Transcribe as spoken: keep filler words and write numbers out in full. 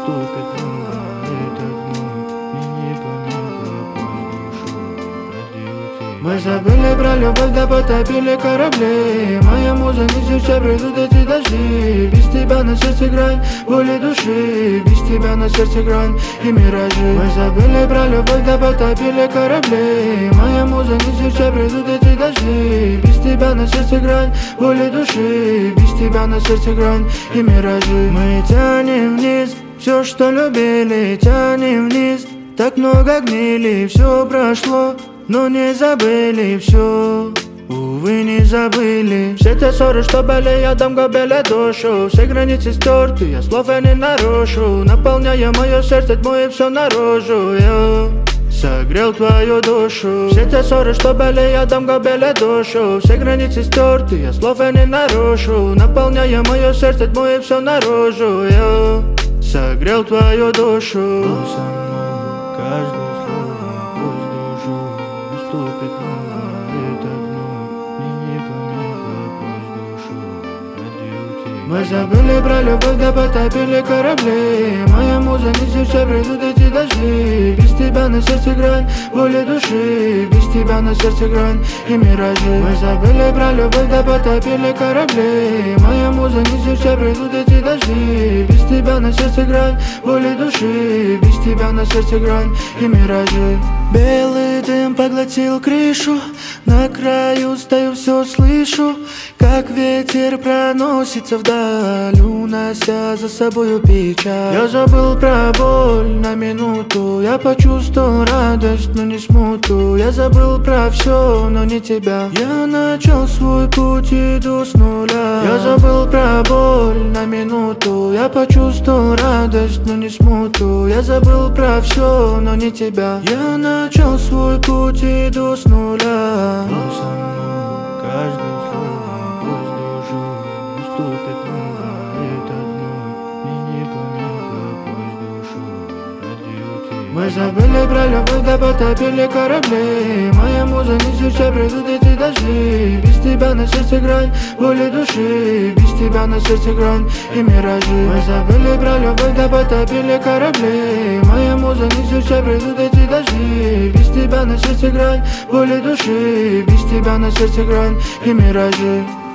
наступит новое, этот вновь мне не помеха, пусть душу родил. Мы забыли про любовь, да потопили корабли. Моя муза не сейчас придут эти дожди. Без тебя на сердце грань боли души, без тебя на сердце грань и миражи. Мы забыли про любовь, да потопили корабли. Моя муза не сейчас придут эти дожди. Без тебя на сердце грань боли души, без тебя на сердце грань и миражи. Мы тянем вниз все, что любили, тянем вниз. Так много гнили, все прошло, но не забыли все. Увы, не забыли все те ссоры, что были, я дам губили душу. Все границы стерты, я слов я не нарушу. Наполняя мое сердце тьмой и все наружу. Я согрел твою душу. Все те ссоры, что были, я дам губили душу. Все границы стерты, я слов я не нарушу. Наполняя мое сердце тьмой и все наружу. Я согрел твою душу. Со мной каждое слово, пусть душу наступит новое, этот вновь мне не помеха, пусть душу родил тебя. Мы забыли про любовь, да потопили корабли. Моя муза не сейчас придут эти дожди. Без тебя на сердце грань боли души, без тебя на сердце грань и миражи. Мы забыли про любовь, да потопили корабли. Моя муза не сейчас придут эти дожди. Без тебя на сердце грань боли души, без тебя на сердце грань и миражи. Белый дым поглотил крышу, на краю стою, все слышу, как ветер проносится вдаль, унося за собою печаль. Я забыл про боль на минуту, я почувствовал радость, но не смуту. Я забыл про все, но не тебя. Я начал свой путь, иду с нуля. Я забыл про боль на минуту, я почувствовал радость, но не смуту. Я забыл про все, но не тебя. Я начал свой путь, иду с нуля. Но со мной каждое слово, пусть душу наступит новое, этот вновь мне не помеха, пусть душу родил тебя. Мы забыли про любовь, да потопили корабли. Моя муза не сейчас придут эти дожди. Без тебя на сердце грань боли души, без тебя на сердце грань и миражи. Мы забыли про любовь, да потопили корабли. Моя муза не сейчас придут эти дожди. Без тебя на сердце грань боли души, без тебя на сердце грань и миражи.